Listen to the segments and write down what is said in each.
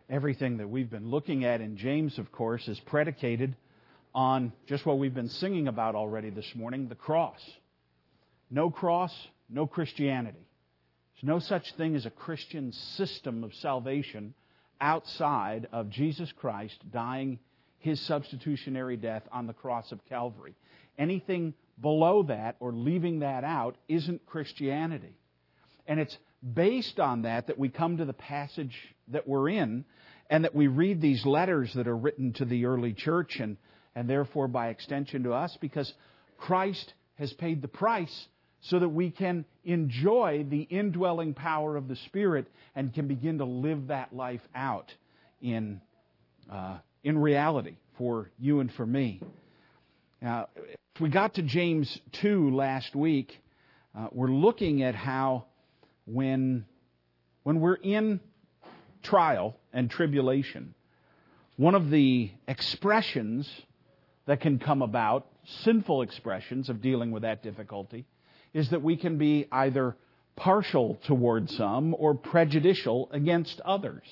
Everything that we've been looking at in James, of course, is predicated on just what we've been singing about already this morning, the cross. No cross, no Christianity. There's no such thing as a Christian system of salvation outside of Jesus Christ dying His substitutionary death on the cross of Calvary. Anything below that or leaving that out isn't Christianity. And it's based on that we come to the passage that we're in, and that we read these letters that are written to the early church and therefore by extension to us, because Christ has paid the price so that we can enjoy the indwelling power of the Spirit and can begin to live that life out in reality for you and for me. Now, if we got to James 2 last week, we're looking at how when we're in trial and tribulation, one of the expressions that can come about, sinful expressions of dealing with that difficulty, is that we can be either partial toward some or prejudicial against others.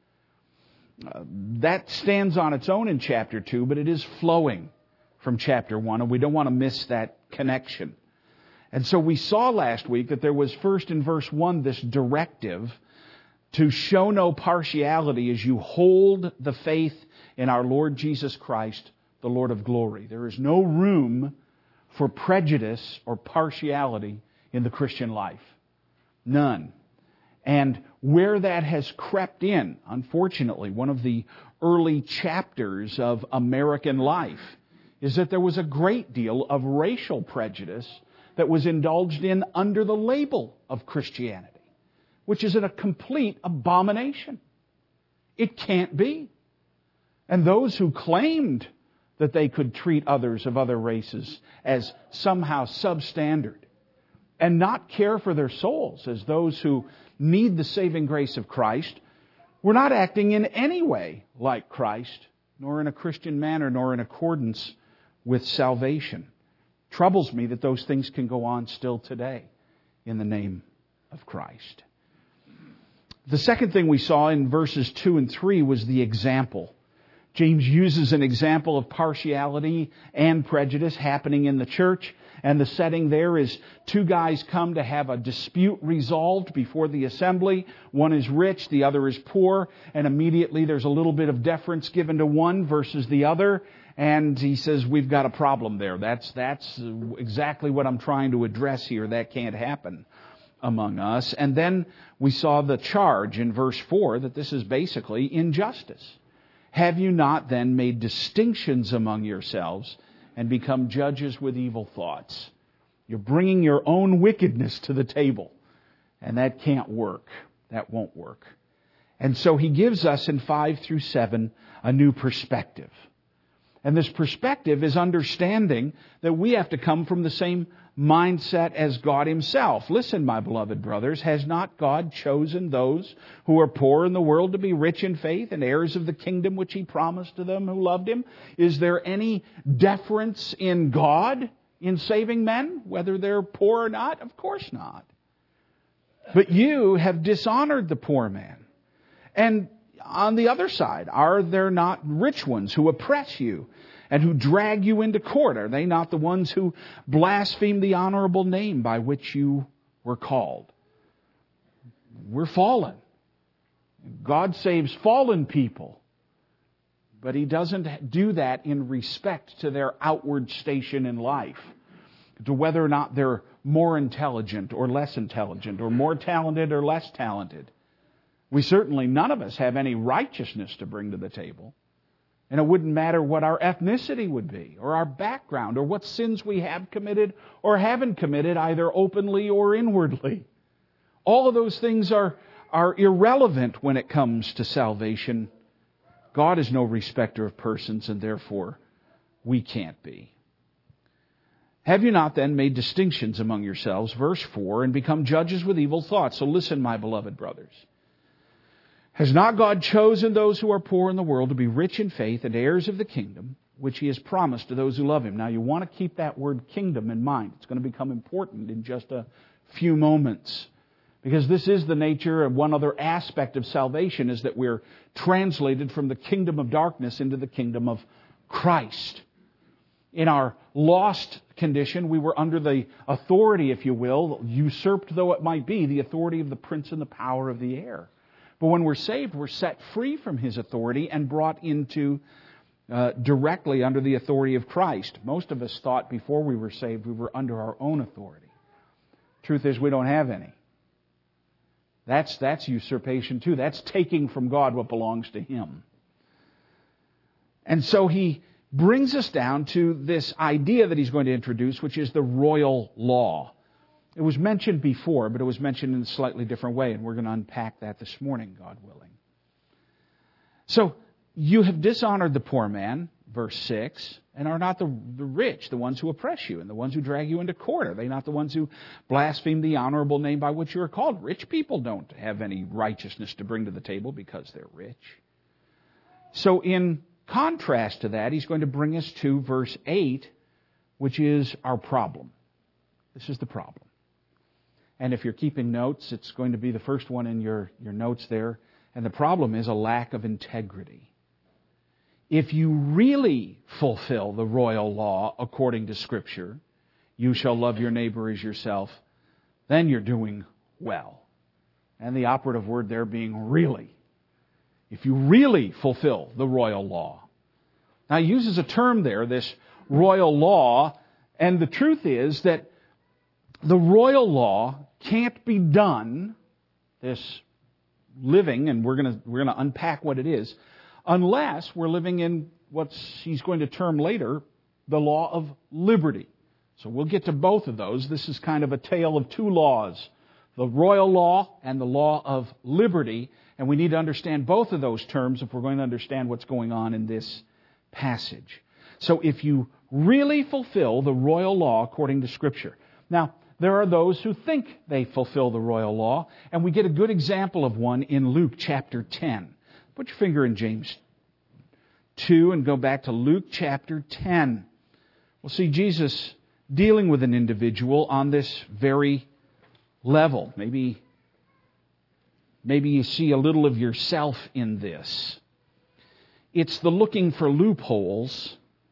That stands on its own in chapter 2, but it is flowing from chapter 1, and we don't want to miss that connection. And so we saw last week that there was first in verse 1 this directive to show no partiality as you hold the faith in our Lord Jesus Christ, the Lord of glory. There is no room for prejudice or partiality in the Christian life. None. And where that has crept in, unfortunately, one of the early chapters of American life is that there was a great deal of racial prejudice that was indulged in under the label of Christianity, which is a complete abomination. It can't be. And those who claimed that they could treat others of other races as somehow substandard and not care for their souls as those who need the saving grace of Christ were not acting in any way like Christ, nor in a Christian manner, nor in accordance with salvation. Troubles me that those things can go on still today in the name of Christ. The second thing we saw in verses 2 and 3 was the example. James uses an example of partiality and prejudice happening in the church. And the setting there is two guys come to have a dispute resolved before the assembly. One is rich, the other is poor. And immediately there's a little bit of deference given to one versus the other. And he says, we've got a problem there. That's exactly what I'm trying to address here. That can't happen among us. And then we saw the charge in verse 4 that this is basically injustice. Have you not then made distinctions among yourselves and become judges with evil thoughts? You're bringing your own wickedness to the table. And that can't work. That won't work. And so he gives us in 5 through 7 a new perspective. And this perspective is understanding that we have to come from the same mindset as God Himself. Listen, my beloved brothers, has not God chosen those who are poor in the world to be rich in faith and heirs of the kingdom which He promised to them who loved Him? Is there any deference in God in saving men, whether they're poor or not? Of course not. But you have dishonored the poor man. And on the other side, are there not rich ones who oppress you and who drag you into court? Are they not the ones who blaspheme the honorable name by which you were called? We're fallen. God saves fallen people. But He doesn't do that in respect to their outward station in life, to whether or not they're more intelligent or less intelligent, or more talented or less talented. We certainly, none of us have any righteousness to bring to the table. And it wouldn't matter what our ethnicity would be, or our background, or what sins we have committed or haven't committed, either openly or inwardly. All of those things are irrelevant when it comes to salvation. God is no respecter of persons, and therefore we can't be. Have you not then made distinctions among yourselves, verse 4, and become judges with evil thoughts? So listen, my beloved brothers. Has not God chosen those who are poor in the world to be rich in faith and heirs of the kingdom, which He has promised to those who love Him? Now, you want to keep that word kingdom in mind. It's going to become important in just a few moments, Because this is the nature of one other aspect of salvation, is that we're translated from the kingdom of darkness into the kingdom of Christ. In our lost condition, we were under the authority, if you will, usurped though it might be, the authority of the prince and the power of the air. But when we're saved, we're set free from his authority and brought into directly under the authority of Christ. Most of us thought before we were saved we were under our own authority. Truth is, we don't have any. That's usurpation too. That's taking from God what belongs to him. And so he brings us down to this idea that he's going to introduce, which is the royal law. It was mentioned before, but it was mentioned in a slightly different way, and we're going to unpack that this morning, God willing. So, you have dishonored the poor man, verse 6, and are not the rich, the ones who oppress you, and the ones who drag you into court. Are they not the ones who blaspheme the honorable name by which you are called? Rich people don't have any righteousness to bring to the table because they're rich. So in contrast to that, he's going to bring us to verse 8, which is our problem. This is the problem. And if you're keeping notes, it's going to be the first one in your notes there. And the problem is a lack of integrity. If you really fulfill the royal law according to Scripture, you shall love your neighbor as yourself, then you're doing well. And the operative word there being really. If you really fulfill the royal law. Now he uses a term there, this royal law, and the truth is that the royal law can't be done, this living, and we're going to unpack what it is, unless we're living in what he's going to term later the law of liberty. So we'll get to both of those. This is kind of a tale of two laws, the royal law and the law of liberty, and we need to understand both of those terms if we're going to understand what's going on in this passage. So if you really fulfill the royal law according to Scripture. Now, there are those who think they fulfill the royal law, and we get a good example of one in Luke chapter 10. Put your finger in James 2 and go back to Luke chapter 10. We'll see Jesus dealing with an individual on this very level. Maybe you see a little of yourself in this. It's the looking for loopholes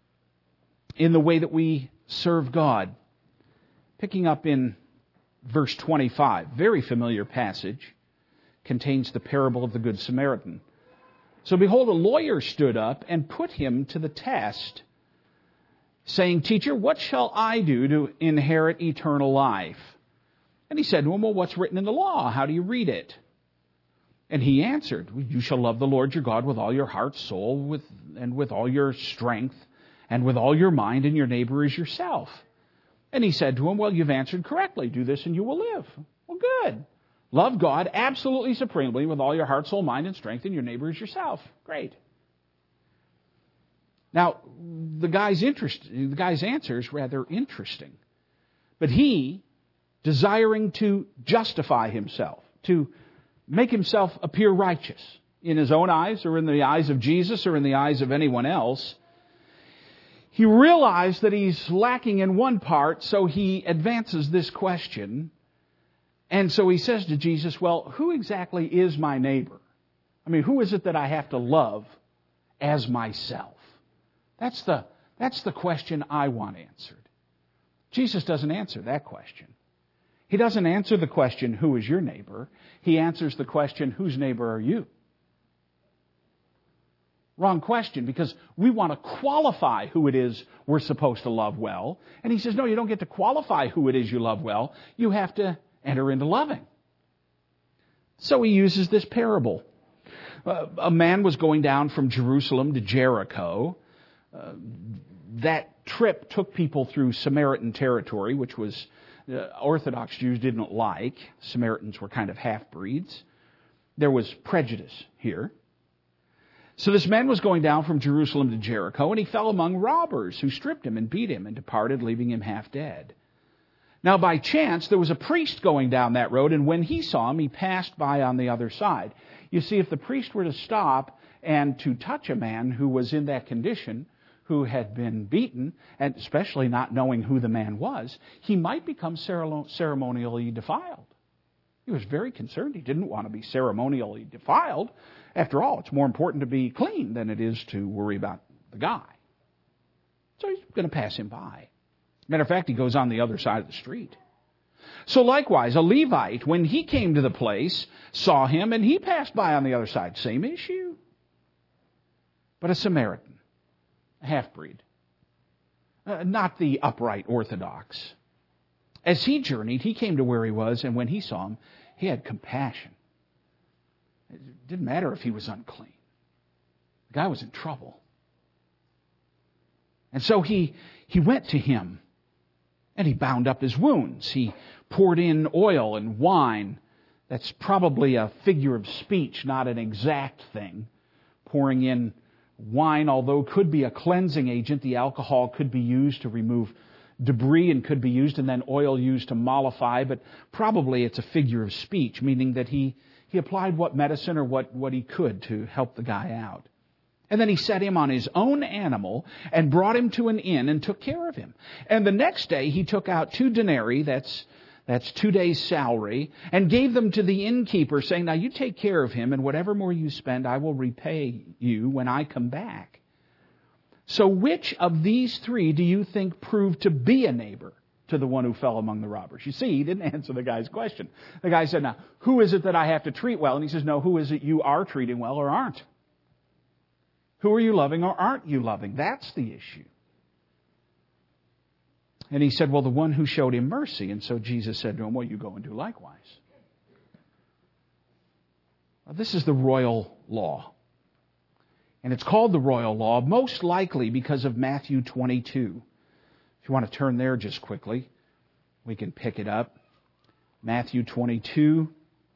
in the way that we serve God. Picking up in verse 25, very familiar passage, contains the parable of the Good Samaritan. So behold, a lawyer stood up and put him to the test, saying, Teacher, what shall I do to inherit eternal life? And he said to him, Well, what's written in the law? How do you read it? And he answered, You shall love the Lord your God with all your heart, soul, and with all your strength, and with all your mind, and your neighbor as yourself. And he said to him, Well, you've answered correctly. Do this and you will live. Well, good. Love God absolutely supremely with all your heart, soul, mind, and strength, and your neighbor as yourself. Great. Now, the guy's answer is rather interesting. But he, desiring to justify himself, to make himself appear righteous in his own eyes or in the eyes of Jesus or in the eyes of anyone else, he realized that he's lacking in one part, so he advances this question. And so he says to Jesus, Well, who exactly is my neighbor? I mean, who is it that I have to love as myself? That's the question I want answered. Jesus doesn't answer that question. He doesn't answer the question, who is your neighbor? He answers the question, whose neighbor are you? Wrong question, because we want to qualify who it is we're supposed to love well. And he says, no, you don't get to qualify who it is you love well. You have to enter into loving. So he uses this parable. A man was going down from Jerusalem to Jericho. That trip took people through Samaritan territory, which was Orthodox Jews didn't like. Samaritans were kind of half-breeds. There was prejudice here. So this man was going down from Jerusalem to Jericho, and he fell among robbers who stripped him and beat him and departed, leaving him half dead. Now by chance, there was a priest going down that road, and when he saw him, he passed by on the other side. You see, if the priest were to stop and to touch a man who was in that condition, who had been beaten, and especially not knowing who the man was, he might become ceremonially defiled. He was very concerned. He didn't want to be ceremonially defiled. After all, it's more important to be clean than it is to worry about the guy. So he's going to pass him by. Matter of fact, he goes on the other side of the street. So likewise, a Levite, when he came to the place, saw him, and he passed by on the other side. Same issue. But a Samaritan, a half-breed, not the upright Orthodox. As he journeyed, he came to where he was, and when he saw him, he had compassion. It didn't matter if he was unclean. The guy was in trouble. And so he went to him, and he bound up his wounds. He poured in oil and wine. That's probably a figure of speech, not an exact thing. Pouring in wine, although could be a cleansing agent, the alcohol could be used to remove debris and could be used, and then oil used to mollify, but probably it's a figure of speech, meaning that he applied what medicine or what he could to help the guy out. And then he set him on his own animal and brought him to an inn and took care of him. And the next day he took out 2 denarii, that's 2 days' salary, and gave them to the innkeeper, saying, now you take care of him, and whatever more you spend, I will repay you when I come back. So which of these 3 do you think proved to be a neighbor to the one who fell among the robbers? You see, he didn't answer the guy's question. The guy said, now, who is it that I have to treat well? And he says, no, who is it you are treating well or aren't? Who are you loving or aren't you loving? That's the issue. And he said, well, the one who showed him mercy. And so Jesus said to him, well, you go and do likewise. Now, this is the royal law. And it's called the royal law, most likely because of Matthew 22. If you want to turn there just quickly, we can pick it up. Matthew 22.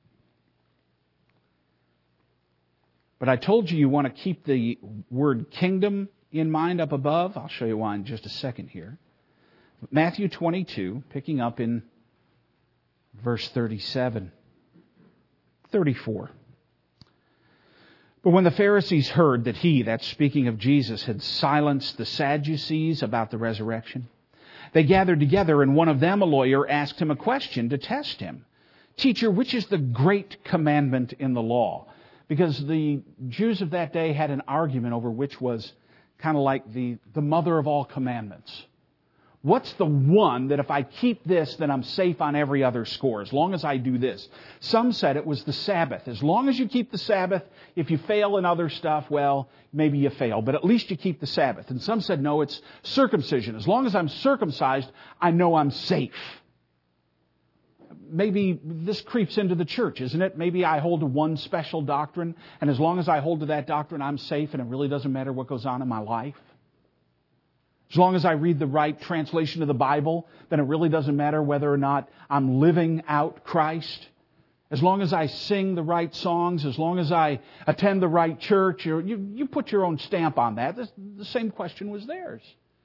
But I told you want to keep the word kingdom in mind up above. I'll show you why in just a second here. Matthew 22, picking up in verse 37, 34. But when the Pharisees heard that he, that's speaking of Jesus, had silenced the Sadducees about the resurrection, they gathered together, and one of them, a lawyer, asked him a question to test him. Teacher, which is the great commandment in the law? Because the Jews of that day had an argument over which was kind of like the mother of all commandments. What's the one that if I keep this, then I'm safe on every other score, as long as I do this? Some said it was the Sabbath. As long as you keep the Sabbath, if you fail in other stuff, well, maybe you fail, but at least you keep the Sabbath. And some said, no, it's circumcision. As long as I'm circumcised, I know I'm safe. Maybe this creeps into the church, isn't it? Maybe I hold to one special doctrine, and as long as I hold to that doctrine, I'm safe, and it really doesn't matter what goes on in my life. As long as I read the right translation of the Bible, then it really doesn't matter whether or not I'm living out Christ. As long as I sing the right songs, as long as I attend the right church, you put your own stamp on that. The same question was theirs.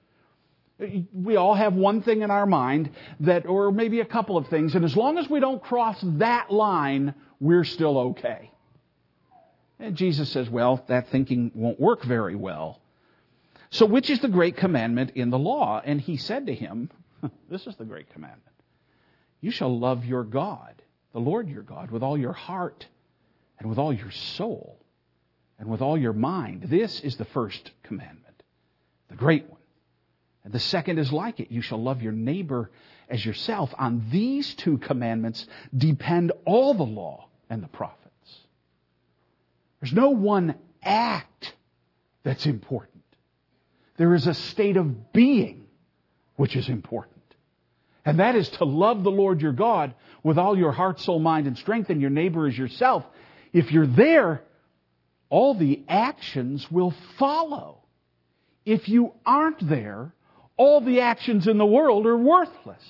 We all have one thing in our mind that, or maybe a couple of things, and as long as we don't cross that line, we're still okay. And Jesus says, well, that thinking won't work very well. So which is the great commandment in the law? And he said to him, this is the great commandment. You shall love your God, the Lord your God, with all your heart and with all your soul and with all your mind. This is the first commandment, the great one. And the second is like it. You shall love your neighbor as yourself. On these 2 commandments depend all the law and the prophets. There's no one act that's important. There is a state of being which is important. And that is to love the Lord your God with all your heart, soul, mind, and strength, and your neighbor as yourself. If you're there, all the actions will follow. If you aren't there, all the actions in the world are worthless.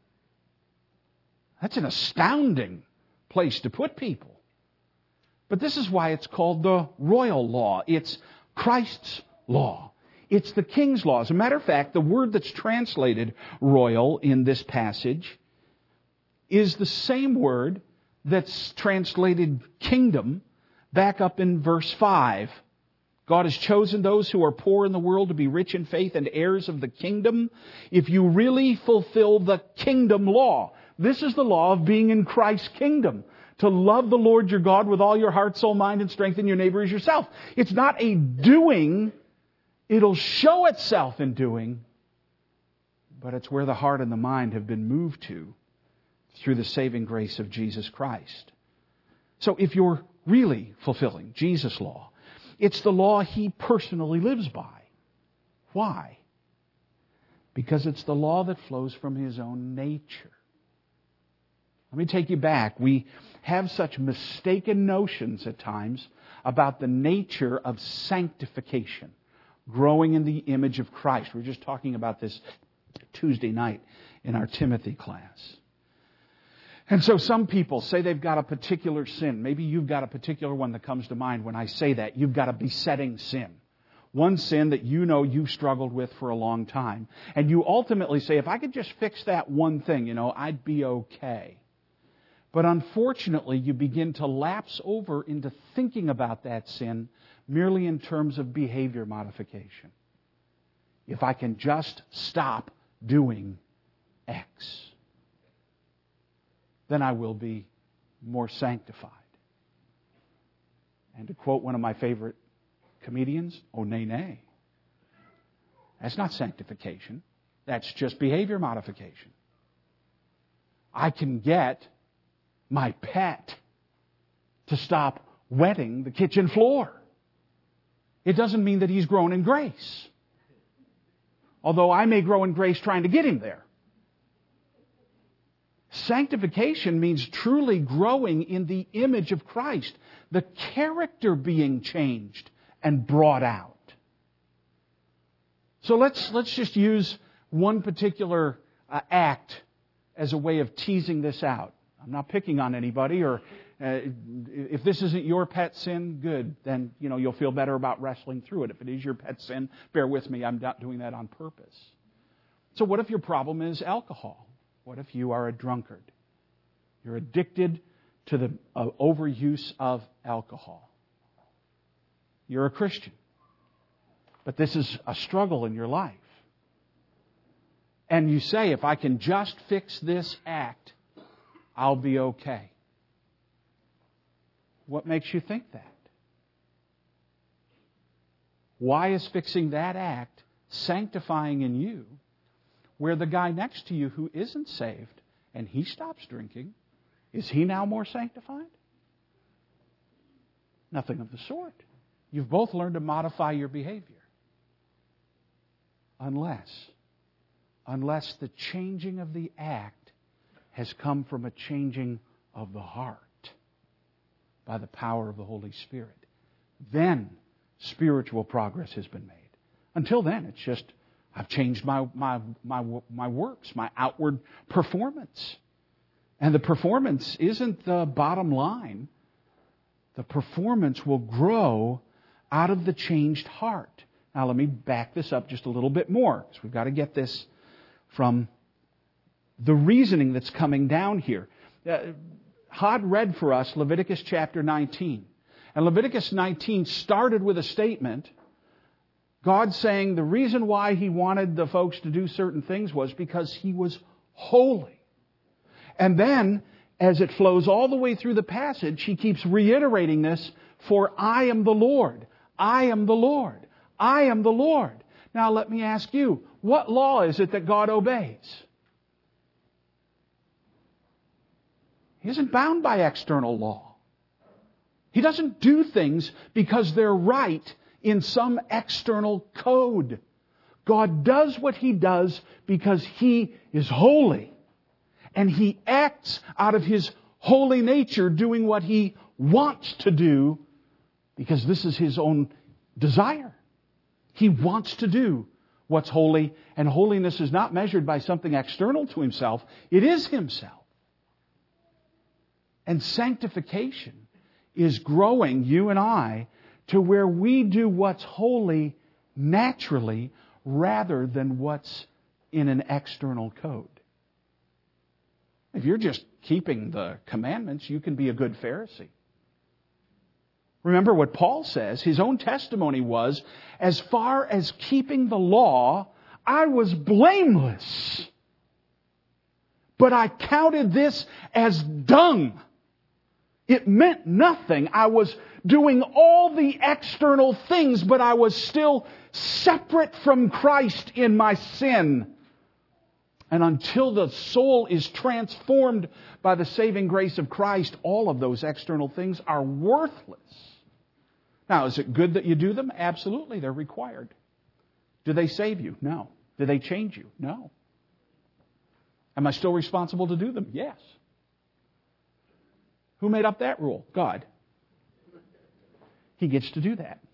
That's an astounding place to put people. But this is why it's called the royal law. It's Christ's law. It's the king's law. As a matter of fact, the word that's translated royal in this passage is the same word that's translated kingdom back up in verse 5. God has chosen those who are poor in the world to be rich in faith and heirs of the kingdom. If you really fulfill the kingdom law, This is the law of being in Christ's kingdom. To love the Lord your God with all your heart, soul, mind, and strength, and your neighbor as yourself. It's not a doing. It'll show itself in doing. But it's where the heart and the mind have been moved to through the saving grace of Jesus Christ. So if you're really fulfilling Jesus' law, it's the law He personally lives by. Why? Because it's the law that flows from His own nature. Let me take you back. We have such mistaken notions at times about the nature of sanctification, growing in the image of Christ. We were just talking about this Tuesday night in our Timothy class. And so some people say they've got a particular sin. Maybe you've got a particular one that comes to mind when I say that. You've got a besetting sin. One sin that you know you've struggled with for a long time. And you ultimately say, if I could just fix that one thing, I'd be okay. But unfortunately, you begin to lapse over into thinking about that sin merely in terms of behavior modification. If I can just stop doing X, then I will be more sanctified. And to quote one of my favorite comedians, oh, nay, nay. That's not sanctification. That's just behavior modification. I can get my pet to stop wetting the kitchen floor. It doesn't mean that he's grown in grace. Although I may grow in grace trying to get him there. Sanctification means truly growing in the image of Christ. The character being changed and brought out. So let's just use one particular act as a way of teasing this out. I'm not picking on anybody, or if this isn't your pet sin, good. Then, you'll feel better about wrestling through it. If it is your pet sin, bear with me. I'm not doing that on purpose. So what if your problem is alcohol? What if you are a drunkard? You're addicted to the overuse of alcohol. You're a Christian. But this is a struggle in your life. And you say, if I can just fix this act, I'll be okay. What makes you think that? Why is fixing that act sanctifying in you, where the guy next to you who isn't saved and he stops drinking, is he now more sanctified? Nothing of the sort. You've both learned to modify your behavior. Unless the changing of the act has come from a changing of the heart by the power of the Holy Spirit. Then spiritual progress has been made. Until then, it's just, I've changed my works, my outward performance. And the performance isn't the bottom line. The performance will grow out of the changed heart. Now let me back this up just a little bit more, because we've got to get this from the reasoning that's coming down here. Hod read for us Leviticus chapter 19. And Leviticus 19 started with a statement. God saying the reason why He wanted the folks to do certain things was because He was holy. And then, as it flows all the way through the passage, He keeps reiterating this, for I am the Lord. I am the Lord. I am the Lord. Now let me ask you, what law is it that God obeys? He isn't bound by external law. He doesn't do things because they're right in some external code. God does what He does because He is holy. And He acts out of His holy nature doing what He wants to do because this is His own desire. He wants to do what's holy, and holiness is not measured by something external to Himself. It is Himself. And sanctification is growing, you and I, to where we do what's holy naturally rather than what's in an external code. If you're just keeping the commandments, you can be a good Pharisee. Remember what Paul says. His own testimony was, as far as keeping the law, I was blameless. but I counted this as dung. It meant nothing. I was doing all the external things, but I was still separate from Christ in my sin. And until the soul is transformed by the saving grace of Christ, all of those external things are worthless. Now, is it good that you do them? Absolutely, they're required. Do they save you? No. Do they change you? No. Am I still responsible to do them? Yes. Who made up that rule? God. He gets to do that.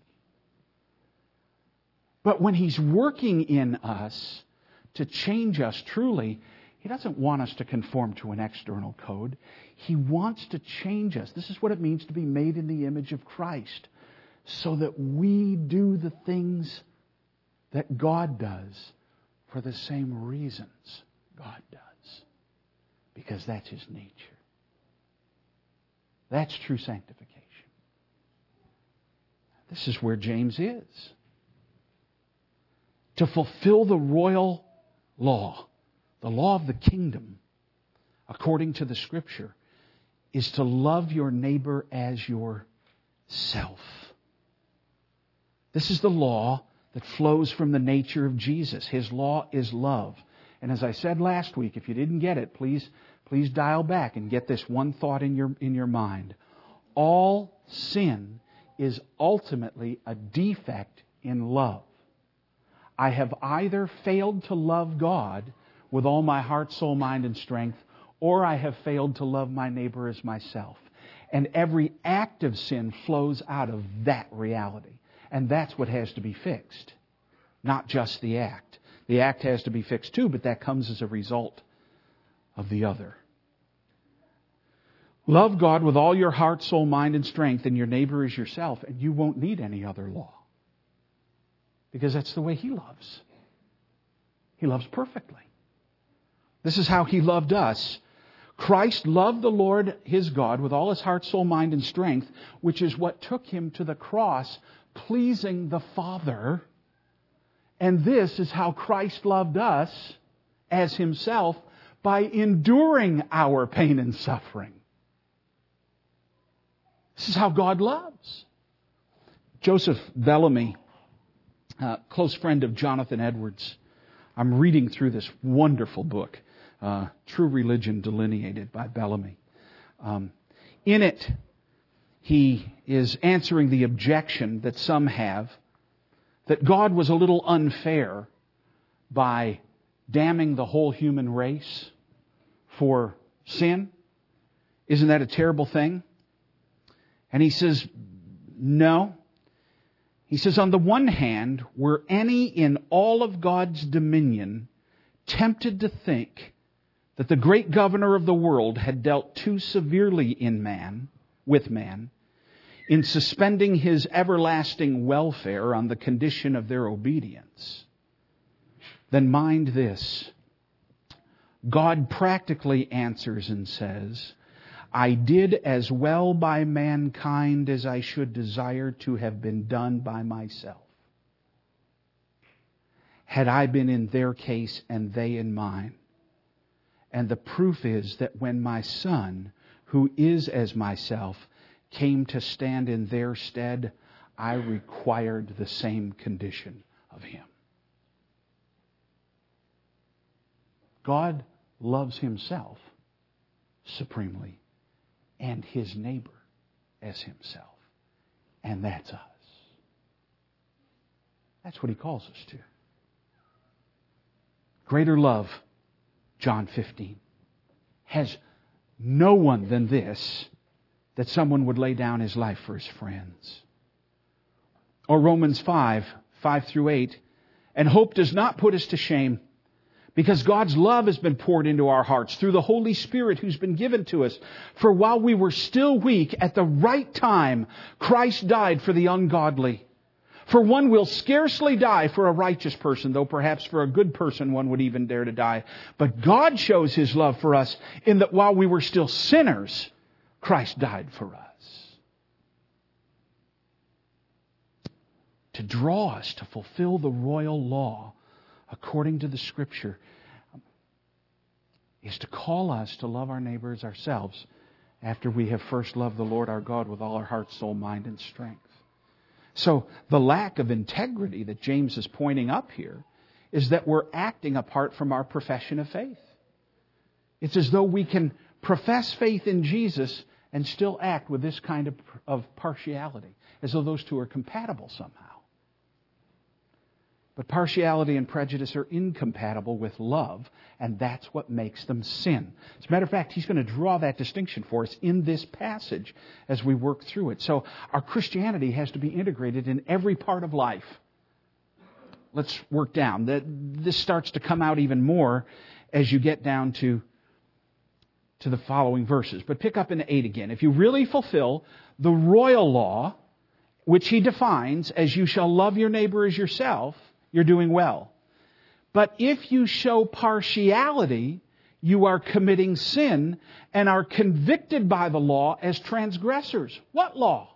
But when He's working in us to change us truly, He doesn't want us to conform to an external code. He wants to change us. This is what it means to be made in the image of Christ, so that we do the things that God does for the same reasons God does. Because that's His nature. That's true sanctification. This is where James is. To fulfill the royal law, the law of the kingdom, according to the Scripture, is to love your neighbor as yourself. This is the law that flows from the nature of Jesus. His law is love. And as I said last week, if you didn't get it, please dial back and get this one thought in your mind. All sin is ultimately a defect in love. I have either failed to love God with all my heart, soul, mind, and strength, or I have failed to love my neighbor as myself. And every act of sin flows out of that reality. And that's what has to be fixed, not just the act. The act has to be fixed too, but that comes as a result of the other. Love God with all your heart, soul, mind, and strength, and your neighbor as yourself, and you won't need any other law. Because that's the way He loves. He loves perfectly. This is how He loved us. Christ loved the Lord His God with all His heart, soul, mind, and strength, which is what took Him to the cross, pleasing the Father. And this is how Christ loved us as Himself, by enduring our pain and suffering. This is how God loves. Joseph Bellamy, close friend of Jonathan Edwards. I'm reading through this wonderful book, True Religion Delineated by Bellamy. In it, he is answering the objection that some have that God was a little unfair by damning the whole human race for sin. Isn't that a terrible thing? And he says, no. He says, on the one hand, were any in all of God's dominion tempted to think that the great governor of the world had dealt too severely with man, in suspending His everlasting welfare on the condition of their obedience, then mind this. God practically answers and says, I did as well by mankind as I should desire to have been done by myself. Had I been in their case and they in mine. And the proof is that when my Son, who is as myself, came to stand in their stead, I required the same condition of Him. God loves Himself supremely and His neighbor as Himself. And that's us. That's what He calls us to. Greater love, John 15, has no one than this, that someone would lay down his life for his friends. Or Romans 5 through 8, and hope does not put us to shame, because God's love has been poured into our hearts through the Holy Spirit who's been given to us. For while we were still weak, at the right time, Christ died for the ungodly. For one will scarcely die for a righteous person, though perhaps for a good person one would even dare to die. But God shows His love for us in that while we were still sinners, Christ died for us. To draw us to fulfill the royal law according to the Scripture. is to call us to love our neighbor as ourselves after we have first loved the Lord our God with all our heart, soul, mind, and strength. So the lack of integrity that James is pointing up here is that we're acting apart from our profession of faith. It's as though we can profess faith in Jesus and still act with this kind of partiality, as though those two are compatible somehow. But partiality and prejudice are incompatible with love, and that's what makes them sin. As a matter of fact, he's going to draw that distinction for us in this passage as we work through it. So our Christianity has to be integrated in every part of life. Let's work down. This starts to come out even more as you get down to the following verses. But pick up in 8 again. If you really fulfill the royal law, which he defines as you shall love your neighbor as yourself, you're doing well. But if you show partiality, you are committing sin and are convicted by the law as transgressors. What law?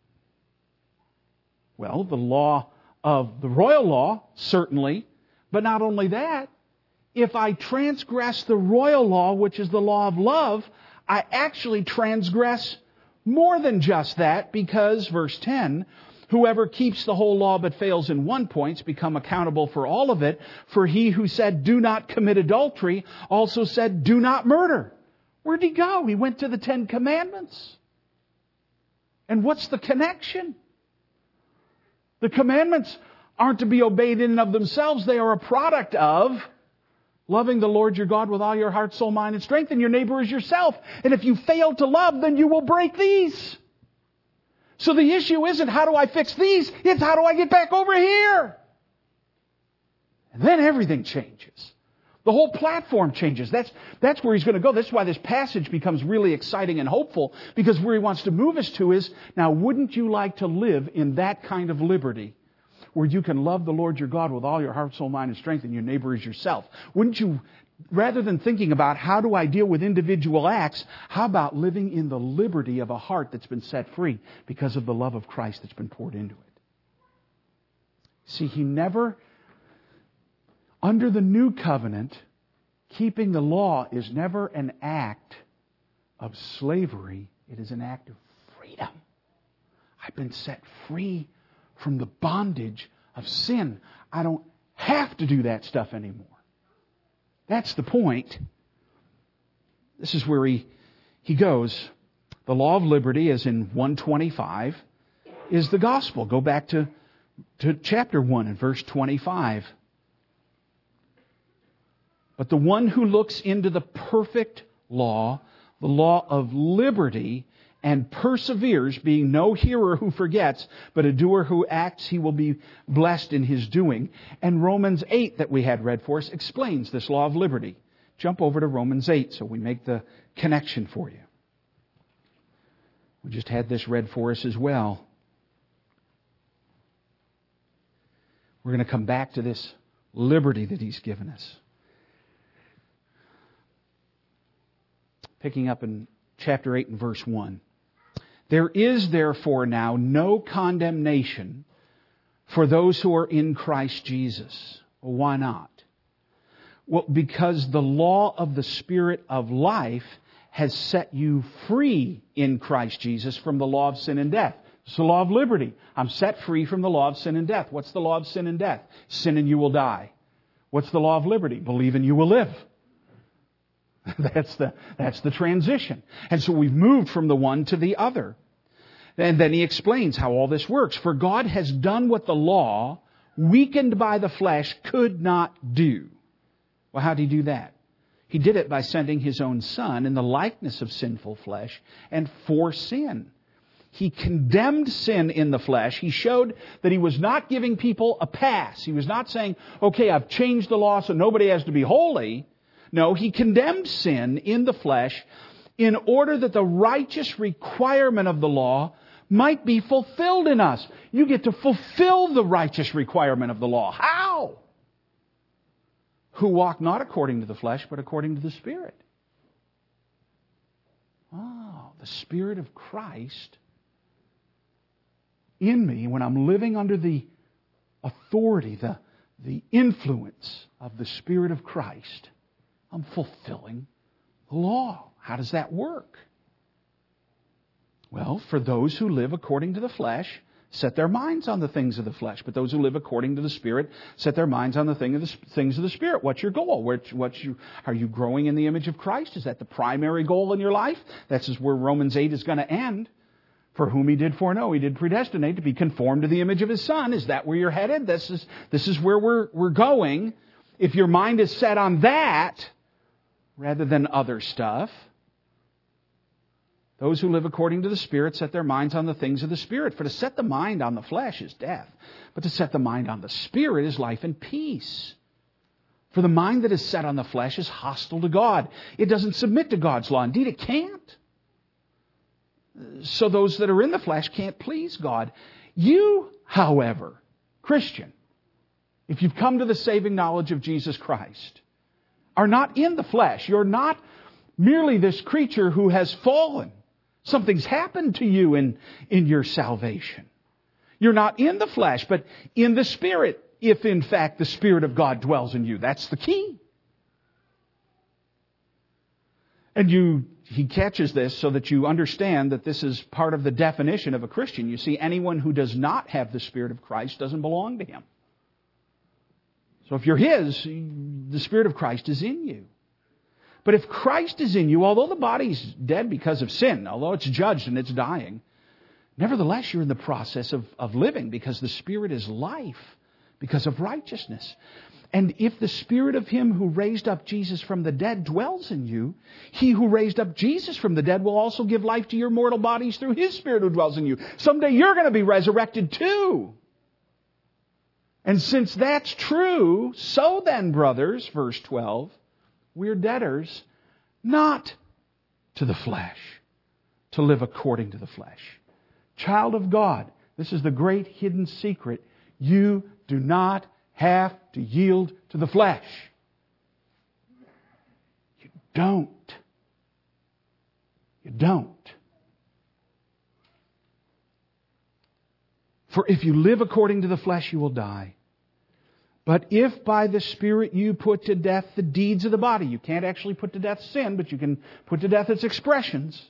Well, the law of the royal law, certainly. But not only that, if I transgress the royal law, which is the law of love, I actually transgress more than just that, because, verse 10, whoever keeps the whole law but fails in one point become accountable for all of it. For he who said, do not commit adultery, also said, do not murder. Where'd he go? He went to the 10 Commandments. And what's the connection? The commandments aren't to be obeyed in and of themselves. They are a product of loving the Lord your God with all your heart, soul, mind, and strength, and your neighbor as yourself. And if you fail to love, then you will break these. So the issue isn't how do I fix these, it's how do I get back over here? And then everything changes. The whole platform changes. That's where he's going to go. That's why this passage becomes really exciting and hopeful, because where he wants to move us to is, now wouldn't you like to live in that kind of liberty where you can love the Lord your God with all your heart, soul, mind, and strength, and your neighbor as yourself? Wouldn't you, rather than thinking about how do I deal with individual acts, how about living in the liberty of a heart that's been set free because of the love of Christ that's been poured into it? See, he never, under the new covenant, keeping the law is never an act of slavery. It is an act of freedom. I've been set free from the bondage of sin. I don't have to do that stuff anymore. That's the point. This is where he goes. The law of liberty, as in 125, is the gospel. Go back to chapter 1 and verse 25. But the one who looks into the perfect law, the law of liberty, and perseveres, being no hearer who forgets, but a doer who acts, he will be blessed in his doing. And Romans 8 that we had read for us explains this law of liberty. Jump over to Romans 8 so we make the connection for you. We just had this read for us as well. We're going to come back to this liberty that he's given us. Picking up in chapter 8 and verse 1. There is therefore now no condemnation for those who are in Christ Jesus. Well, why not? Well, because the law of the Spirit of life has set you free in Christ Jesus from the law of sin and death. It's the law of liberty. I'm set free from the law of sin and death. What's the law of sin and death? Sin and you will die. What's the law of liberty? Believe and you will live. That's the transition. And so we've moved from the one to the other. And then he explains how all this works. For God has done what the law, weakened by the flesh, could not do. Well, how did he do that? He did it by sending his own Son in the likeness of sinful flesh and for sin. He condemned sin in the flesh. He showed that he was not giving people a pass. He was not saying, okay, I've changed the law so nobody has to be holy. No, he condemned sin in the flesh in order that the righteous requirement of the law might be fulfilled in us. You get to fulfill the righteous requirement of the law. How? Who walk not according to the flesh, but according to the Spirit. Oh, the Spirit of Christ in me when I'm living under the authority, the influence of the Spirit of Christ I'm fulfilling the law. How does that work? Well, for those who live according to the flesh, set their minds on the things of the flesh. But those who live according to the Spirit, set their minds on the things of the Spirit. What's your goal? Are you growing in the image of Christ? Is that the primary goal in your life? That's where Romans 8 is going to end. For whom He did foreknow, He did predestinate to be conformed to the image of His Son. Is that where you're headed? This is where we're going. If your mind is set on that, rather than other stuff, those who live according to the Spirit set their minds on the things of the Spirit. For to set the mind on the flesh is death, but to set the mind on the Spirit is life and peace. For the mind that is set on the flesh is hostile to God. It doesn't submit to God's law. Indeed, it can't. So those that are in the flesh can't please God. You, however, Christian, if you've come to the saving knowledge of Jesus Christ, are not in the flesh. You're not merely this creature who has fallen. Something's happened to you in your salvation. You're not in the flesh, but in the Spirit, if in fact the Spirit of God dwells in you. That's the key. And he catches this so that you understand that this is part of the definition of a Christian. You see, anyone who does not have the Spirit of Christ doesn't belong to Him. So if you're His, the Spirit of Christ is in you. But if Christ is in you, although the body's dead because of sin, although it's judged and it's dying, nevertheless you're in the process of living because the Spirit is life, because of righteousness. And if the Spirit of Him who raised up Jesus from the dead dwells in you, He who raised up Jesus from the dead will also give life to your mortal bodies through His Spirit who dwells in you. Someday you're going to be resurrected too. And since that's true, so then, brothers, verse 12, we're debtors not to the flesh, to live according to the flesh. Child of God, this is the great hidden secret. You do not have to yield to the flesh. You don't. You don't. For if you live according to the flesh, you will die. But if by the Spirit you put to death the deeds of the body, you can't actually put to death sin, but you can put to death its expressions,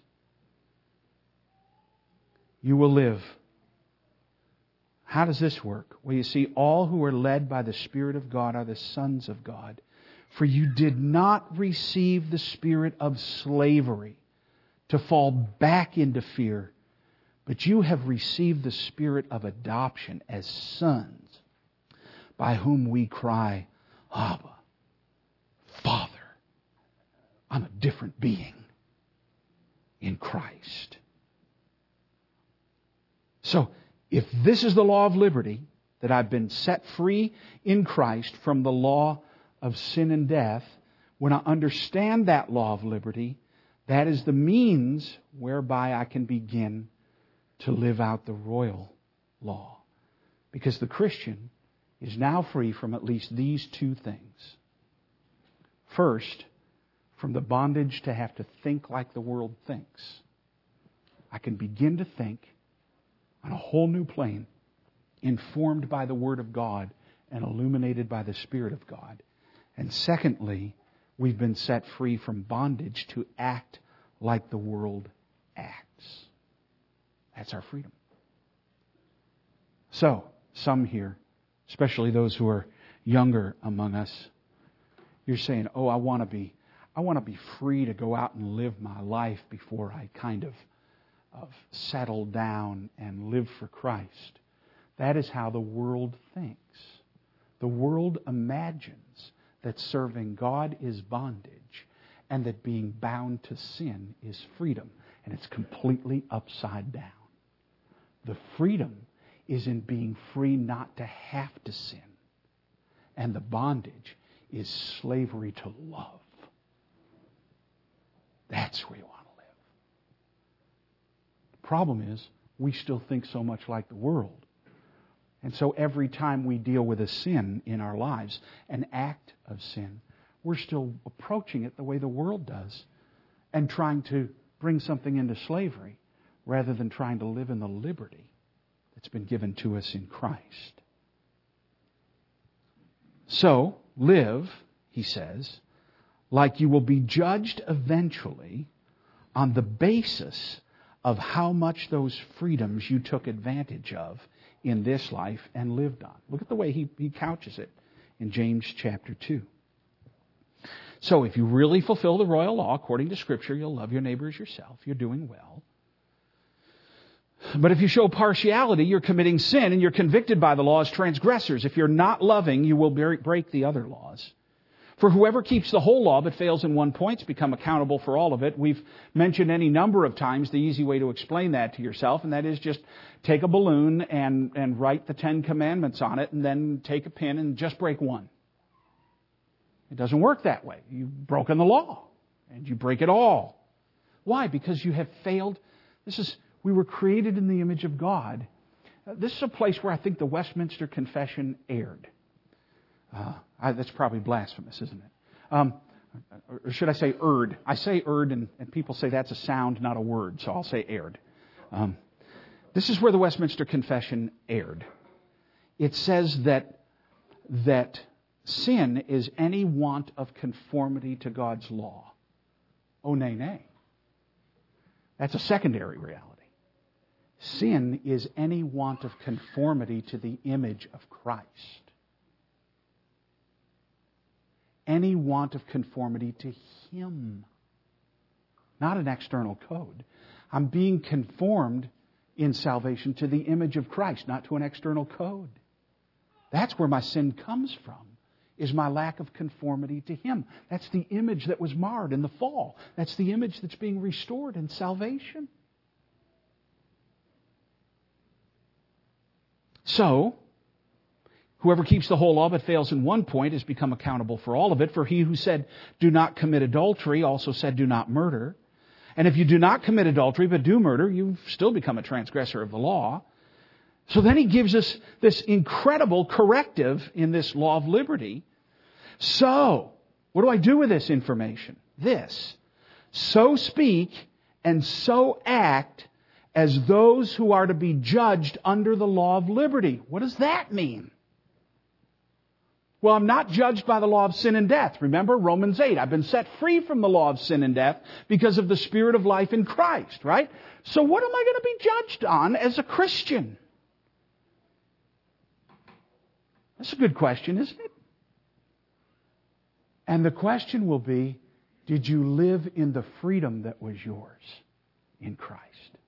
you will live. How does this work? Well, you see, all who are led by the Spirit of God are the sons of God. For you did not receive the spirit of slavery to fall back into fear, but you have received the Spirit of adoption as sons, by whom we cry, Abba, Father. I'm a different being in Christ. So, if this is the law of liberty, that I've been set free in Christ from the law of sin and death, when I understand that law of liberty, that is the means whereby I can begin to live out the royal law. Because the Christian is now free from at least these two things. First, from the bondage to have to think like the world thinks. I can begin to think on a whole new plane, informed by the Word of God and illuminated by the Spirit of God. And secondly, we've been set free from bondage to act like the world acts. That's our freedom. So, some here, especially those who are younger among us, you're saying, oh, I want to be free to go out and live my life before I kind of settle down and live for Christ. That is how the world thinks. The world imagines that serving God is bondage and that being bound to sin is freedom. And it's completely upside down. The freedom is in being free not to have to sin. And the bondage is slavery to love. That's where you want to live. The problem is, we still think so much like the world. And so every time we deal with a sin in our lives, an act of sin, we're still approaching it the way the world does and trying to bring something into slavery rather than trying to live in the liberty that's been given to us in Christ. So, live, he says, like you will be judged eventually on the basis of how much those freedoms you took advantage of in this life and lived on. Look at the way he couches it in James chapter 2. So if you really fulfill the royal law according to Scripture, you'll love your neighbor as yourself. You're doing well. But if you show partiality, you're committing sin and you're convicted by the law as transgressors. If you're not loving, you will break the other laws. For whoever keeps the whole law but fails in one point has become accountable for all of it. We've mentioned any number of times the easy way to explain that to yourself, and that is just take a balloon and write the 10 Commandments on it, and then take a pin and just break one. It doesn't work that way. You've broken the law, and you break it all. Why? Because you have failed. We were created in the image of God. This is a place where I think the Westminster Confession erred. That's probably blasphemous, isn't it? Or should I say erred? I say erred, and people say that's a sound, not a word, so I'll say erred. This is where the Westminster Confession erred. It says that sin is any want of conformity to God's law. Oh, nay, nay. That's a secondary reality. Sin is any want of conformity to the image of Christ. Any want of conformity to Him. Not an external code. I'm being conformed in salvation to the image of Christ, not to an external code. That's where my sin comes from, is my lack of conformity to Him. That's the image that was marred in the fall. That's the image that's being restored in salvation. So, whoever keeps the whole law but fails in one point has become accountable for all of it. For he who said, do not commit adultery, also said, do not murder. And if you do not commit adultery but do murder, you've still become a transgressor of the law. So then he gives us this incredible corrective in this law of liberty. So, what do I do with this information? This. So speak and so act as those who are to be judged under the law of liberty. What does that mean? Well, I'm not judged by the law of sin and death. Remember Romans 8. I've been set free from the law of sin and death because of the Spirit of life in Christ, right? So what am I going to be judged on as a Christian? That's a good question, isn't it? And the question will be, did you live in the freedom that was yours in Christ?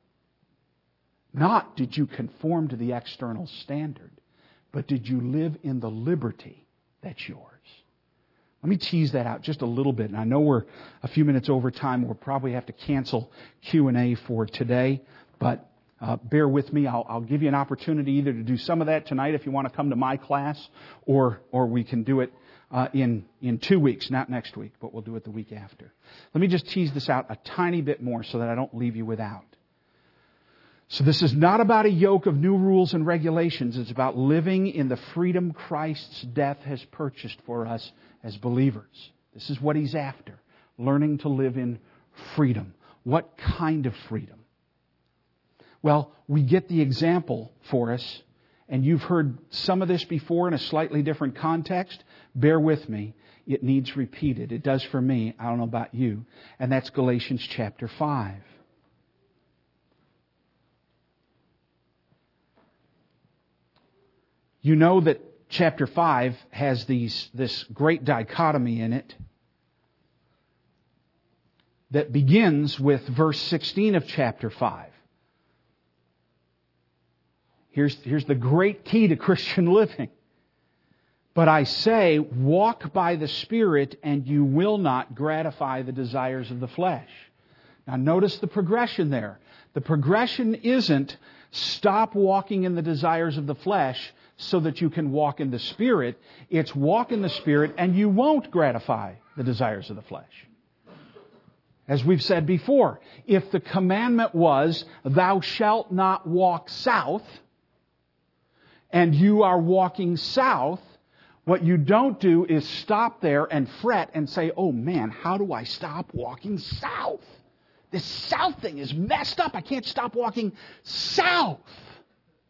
Not did you conform to the external standard, but did you live in the liberty that's yours? Let me tease that out just a little bit. And I know we're a few minutes over time. We'll probably have to cancel Q&A for today. But bear with me. I'll give you an opportunity either to do some of that tonight if you want to come to my class, or we can do it in 2 weeks, not next week, but we'll do it the week after. Let me just tease this out a tiny bit more so that I don't leave you without. So this is not about a yoke of new rules and regulations. It's about living in the freedom Christ's death has purchased for us as believers. This is what He's after. Learning to live in freedom. What kind of freedom? Well, we get the example for us, and you've heard some of this before in a slightly different context. Bear with me. It needs repeated. It does for me. I don't know about you. And that's Galatians chapter 5. You know that chapter 5 has this great dichotomy in it that begins with verse 16 of chapter 5. Here's the great key to Christian living. But I say, walk by the Spirit, and you will not gratify the desires of the flesh. Now notice the progression there. The progression isn't stop walking in the desires of the flesh so that you can walk in the Spirit. It's walk in the Spirit and you won't gratify the desires of the flesh. As we've said before, if the commandment was, thou shalt not walk south, and you are walking south, what you don't do is stop there and fret and say, oh man, how do I stop walking south? This south thing is messed up. I can't stop walking south.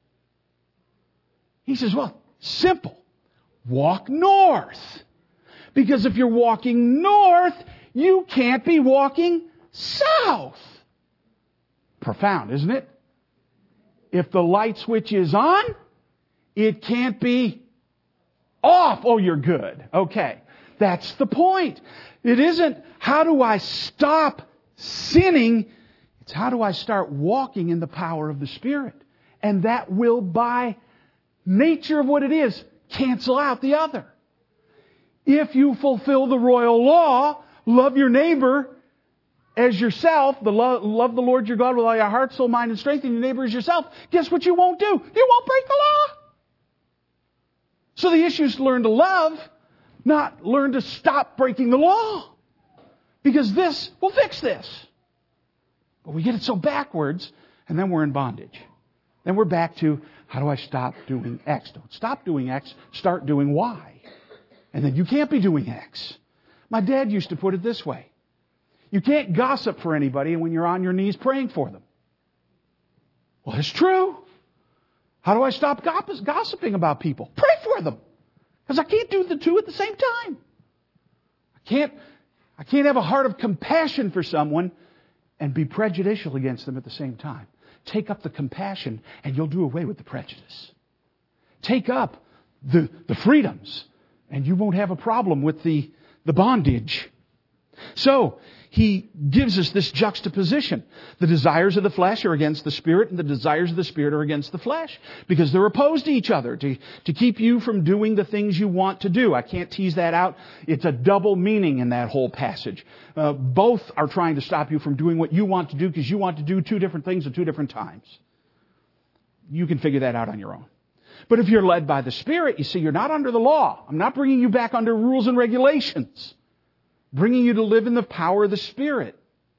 He says, well, simple. Walk north. Because if you're walking north, you can't be walking south. Profound, isn't it? If the light switch is on, it can't be off. Oh, you're good. Okay. That's the point. It isn't, how do I stop sinning? It's how do I start walking in the power of the Spirit? And that will, by nature of what it is, cancel out the other. If you fulfill the royal law, love your neighbor as yourself, love the Lord your God with all your heart, soul, mind, and strength, and your neighbor as yourself, guess what you won't do? You won't break the law. So the issue is to learn to love, not learn to stop breaking the law. Because this will fix this. But we get it so backwards, and then we're in bondage. Then we're back to, how do I stop doing X? Don't stop doing X, start doing Y. And then you can't be doing X. My dad used to put it this way. You can't gossip for anybody when you're on your knees praying for them. Well, it's true. How do I stop gossiping about people? Pray for them. Because I can't do the two at the same time. I can't have a heart of compassion for someone and be prejudicial against them at the same time. Take up the compassion and you'll do away with the prejudice. Take up the freedoms and you won't have a problem with the bondage. So, he gives us this juxtaposition. The desires of the flesh are against the Spirit, and the desires of the Spirit are against the flesh. Because they're opposed to each other, to keep you from doing the things you want to do. I can't tease that out. It's a double meaning in that whole passage. Both are trying to stop you from doing what you want to do, because you want to do two different things at two different times. You can figure that out on your own. But if you're led by the Spirit, you see, you're not under the law. I'm not bringing you back under rules and regulations. Bringing you to live in the power of the Spirit.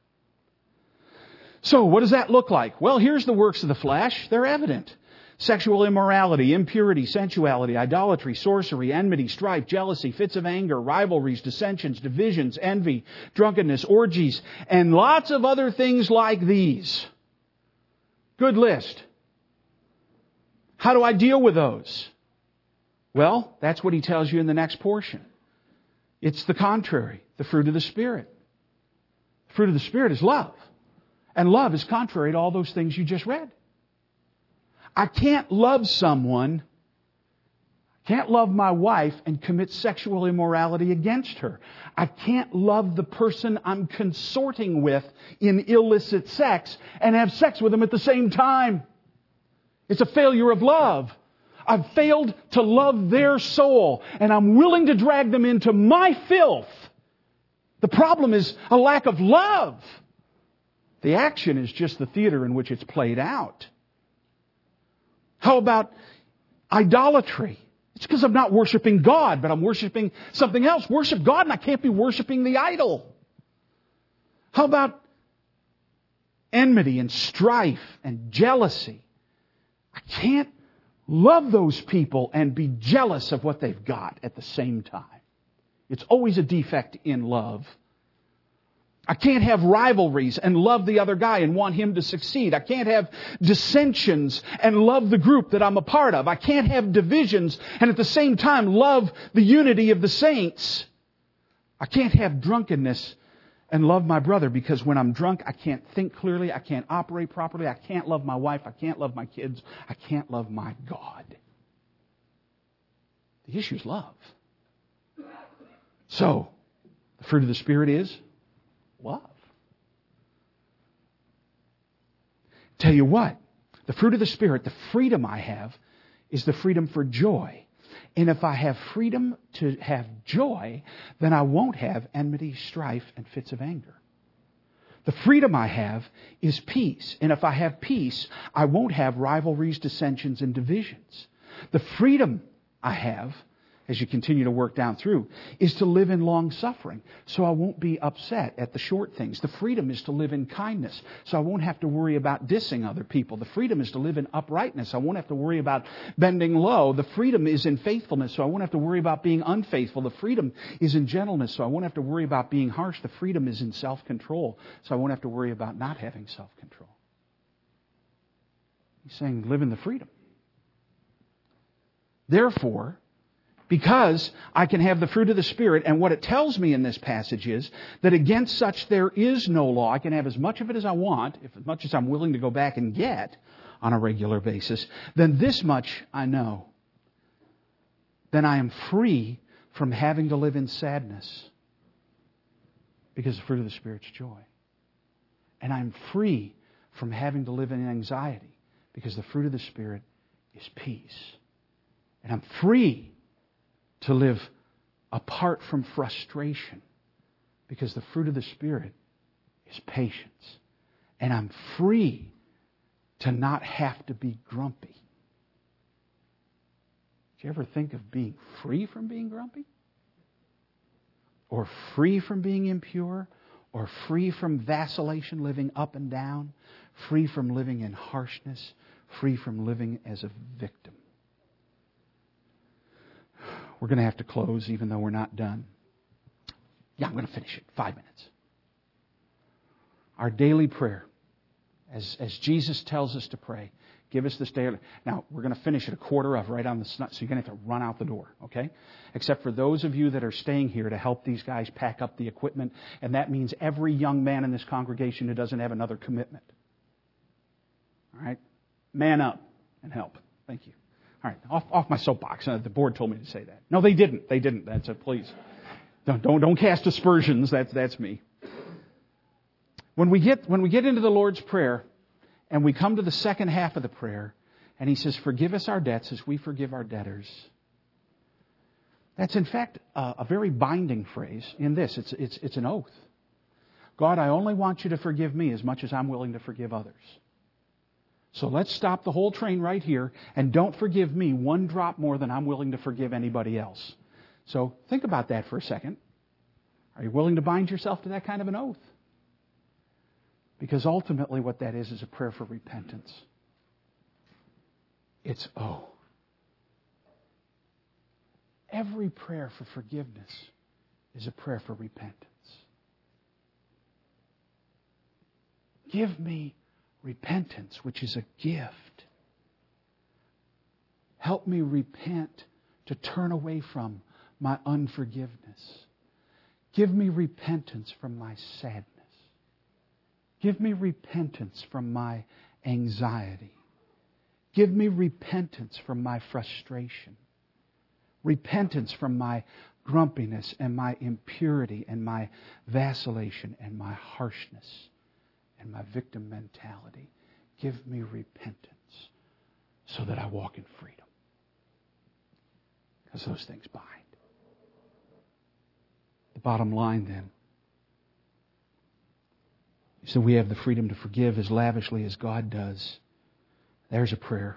So, what does that look like? Well, here's the works of the flesh. They're evident. Sexual immorality, impurity, sensuality, idolatry, sorcery, enmity, strife, jealousy, fits of anger, rivalries, dissensions, divisions, envy, drunkenness, orgies, and lots of other things like these. Good list. How do I deal with those? Well, that's what he tells you in the next portion. It's the contrary, the fruit of the Spirit. The fruit of the Spirit is love. And love is contrary to all those things you just read. I can't love someone, can't love my wife and commit sexual immorality against her. I can't love the person I'm consorting with in illicit sex and have sex with them at the same time. It's a failure of love. I've failed to love their soul, and I'm willing to drag them into my filth. The problem is a lack of love. The action is just the theater in which it's played out. How about idolatry? It's because I'm not worshiping God, but I'm worshiping something else. Worship God, and I can't be worshiping the idol. How about enmity and strife and jealousy? I can't love those people and be jealous of what they've got at the same time. It's always a defect in love. I can't have rivalries and love the other guy and want him to succeed. I can't have dissensions and love the group that I'm a part of. I can't have divisions and at the same time love the unity of the saints. I can't have drunkenness and love my brother, because when I'm drunk, I can't think clearly, I can't operate properly, I can't love my wife, I can't love my kids, I can't love my God. The issue is love. So, the fruit of the Spirit is love. Tell you what, the fruit of the Spirit, the freedom I have, is the freedom for joy. And if I have freedom to have joy, then I won't have enmity, strife, and fits of anger. The freedom I have is peace. And if I have peace, I won't have rivalries, dissensions, and divisions. The freedom I have, as you continue to work down through, is to live in long suffering, so I won't be upset at the short things. The freedom is to live in kindness, so I won't have to worry about dissing other people. The freedom is to live in uprightness. I won't have to worry about bending low. The freedom is in faithfulness, so I won't have to worry about being unfaithful. The freedom is in gentleness, so I won't have to worry about being harsh. The freedom is in self-control, so I won't have to worry about not having self-control. He's saying live in the freedom. Therefore, Because I can have the fruit of the Spirit, and what it tells me in this passage is that against such there is no law. I can have as much of it as I want, as much as I'm willing to go back and get on a regular basis. Then this much I know. Then I am free from having to live in sadness, because the fruit of the Spirit's joy. And I'm free from having to live in anxiety, because the fruit of the Spirit is peace. And I'm free to live apart from frustration, because the fruit of the Spirit is patience. And I'm free to not have to be grumpy. Did you ever think of being free from being grumpy? Or free from being impure? Or free from vacillation, living up and down? Free from living in harshness? Free from living as a victim? We're going to have to close even though we're not done. Yeah, I'm going to finish it. 5 minutes. Our daily prayer, as Jesus tells us to pray, give us this daily. Now, we're going to finish at 1:15 right on the snot, so you're going to have to run out the door, okay? Except for those of you that are staying here to help these guys pack up the equipment, and that means every young man in this congregation who doesn't have another commitment. All right? Man up and help. Thank you. All right, off my soapbox. The board told me to say that. No, they didn't. They didn't. That's a please. Don't cast aspersions. That's me. When we get into the Lord's Prayer, and we come to the second half of the prayer, and He says, "Forgive us our debts as we forgive our debtors." That's in fact a very binding phrase in this. It's an oath. God, I only want you to forgive me as much as I'm willing to forgive others. So let's stop the whole train right here, and don't forgive me one drop more than I'm willing to forgive anybody else. So think about that for a second. Are you willing to bind yourself to that kind of an oath? Because ultimately what that is a prayer for repentance. It's every prayer for forgiveness is a prayer for repentance. Give me repentance, which is a gift. Help me repent to turn away from my unforgiveness. Give me repentance from my sadness. Give me repentance from my anxiety. Give me repentance from my frustration. Repentance from my grumpiness and my impurity and my vacillation and my harshness and my victim mentality. Give me repentance so that I walk in freedom. Because those things bind. The bottom line then, so we have the freedom to forgive as lavishly as God does. There's a prayer.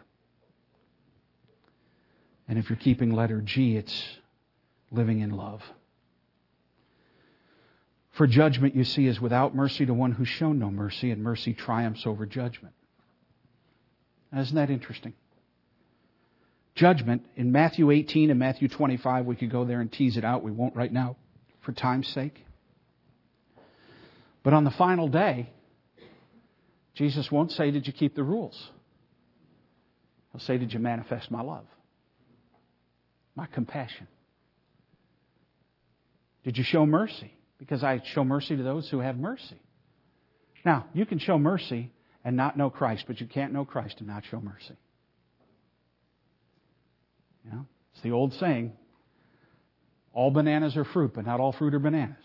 And if you're keeping letter G, it's living in love. For judgment, you see, is without mercy to one who's shown no mercy, and mercy triumphs over judgment. Now, isn't that interesting? Judgment, in Matthew 18 and Matthew 25, we could go there and tease it out. We won't right now for time's sake. But on the final day, Jesus won't say, "Did you keep the rules?" He'll say, "Did you manifest my love? My compassion? Did you show mercy? Because I show mercy to those who have mercy." Now, you can show mercy and not know Christ, but you can't know Christ and not show mercy. You know, it's the old saying, all bananas are fruit, but not all fruit are bananas.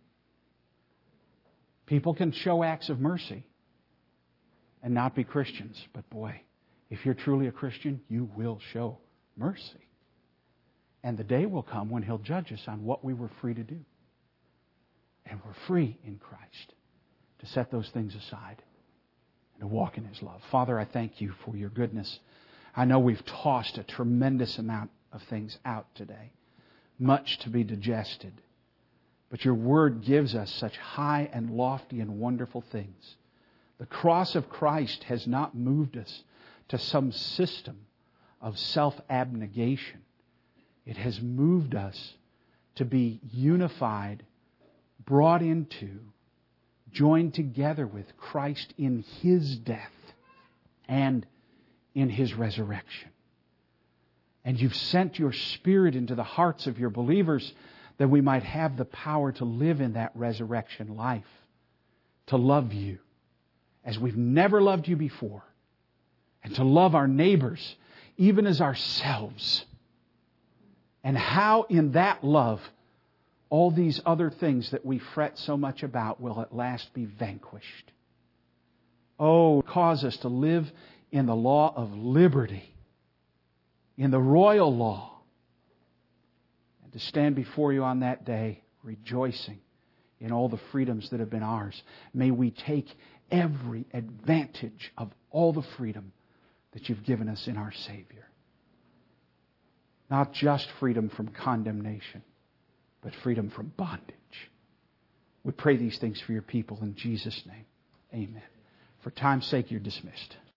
People can show acts of mercy and not be Christians. But boy, if you're truly a Christian, you will show mercy. And the day will come when He'll judge us on what we were free to do. And we're free in Christ to set those things aside and to walk in His love. Father, I thank You for Your goodness. I know we've tossed a tremendous amount of things out today, much to be digested. But Your Word gives us such high and lofty and wonderful things. The cross of Christ has not moved us to some system of self-abnegation. It has moved us to be unified, brought into, joined together with Christ in His death and in His resurrection. And you've sent your Spirit into the hearts of your believers that we might have the power to live in that resurrection life, to love you as we've never loved you before, and to love our neighbors even as ourselves. And how in that love all these other things that we fret so much about will at last be vanquished. Oh, cause us to live in the law of liberty, in the royal law, and to stand before you on that day rejoicing in all the freedoms that have been ours. May we take every advantage of all the freedom that you've given us in our Savior. Not just freedom from condemnation, but freedom from bondage. We pray these things for your people in Jesus' name. Amen. For time's sake, you're dismissed.